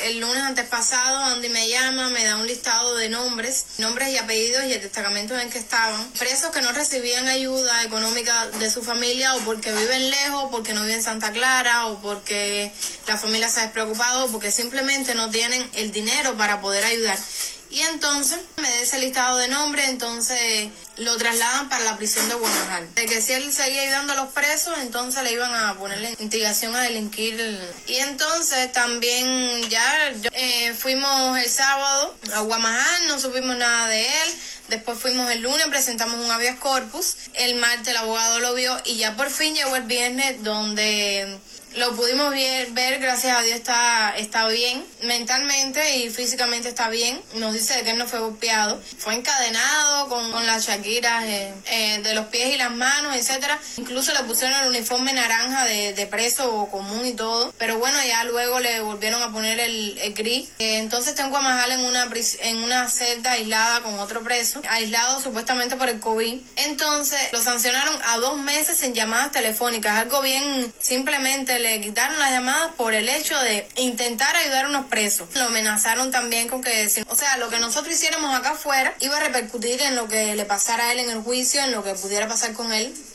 El lunes antes pasado, Andy me llama, me da un listado de nombres y apellidos y el testamento en el que estaban. Presos que no recibían ayuda económica de su familia, o porque viven lejos, porque no viven en Santa Clara, o porque la familia se ha despreocupado, o porque simplemente no tienen el dinero para poder ayudar. Y entonces me da ese listado de nombres, entonces lo trasladan para la prisión de Guamajal. De que si él seguía ayudando a los presos, entonces le iban a ponerle instigación a delinquir. Y entonces también fuimos el sábado a Guamajal, no supimos nada de él. Después fuimos el lunes, presentamos un habeas corpus. El martes el abogado lo vio y ya por fin llegó el viernes, donde lo pudimos ver, gracias a Dios está bien, mentalmente y físicamente está bien. Nos dice que él no fue golpeado, fue encadenado con las chaquiras de los pies y las manos, etcétera. Incluso le pusieron el uniforme naranja de preso común y todo, pero bueno, ya luego le volvieron a poner el gris. Entonces está en Guamajal en una celda aislada con otro preso, aislado supuestamente por el COVID. Entonces lo sancionaron a 2 meses sin llamadas telefónicas, algo bien, simplemente le quitaron las llamadas por el hecho de intentar ayudar a unos presos. Lo amenazaron también con que, lo que nosotros hiciéramos acá afuera iba a repercutir en lo que le pasara a él en el juicio, en lo que pudiera pasar con él.